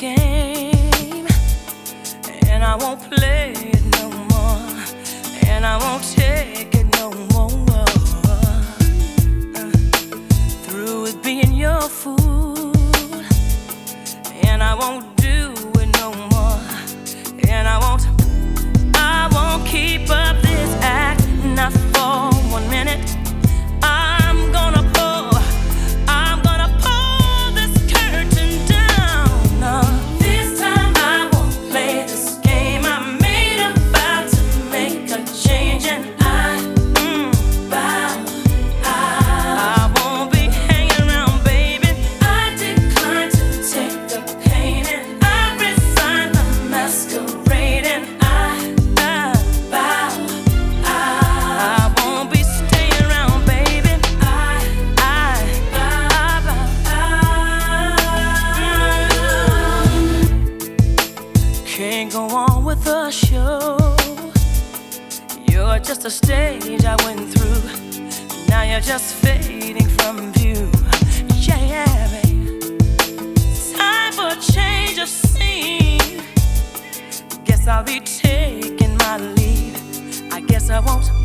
game, and I won't play it no more, and I won't take it no more. Through with being your fool, and I won't do it no more, and I won't keep up this act, not for 1 minute. I'm gonna pull this curtain down. This time I won't play this game. I made a vow to make a change, and I won't be hanging around, baby. I decline to take the pain, and I resign the masquerade, and I won't be staying around, baby. Can't go on with the show. You're just a stage I went through. Now you're just fading from view. Yeah, baby. Time for a change of scene. Guess I'll be taking my leave. I guess I won't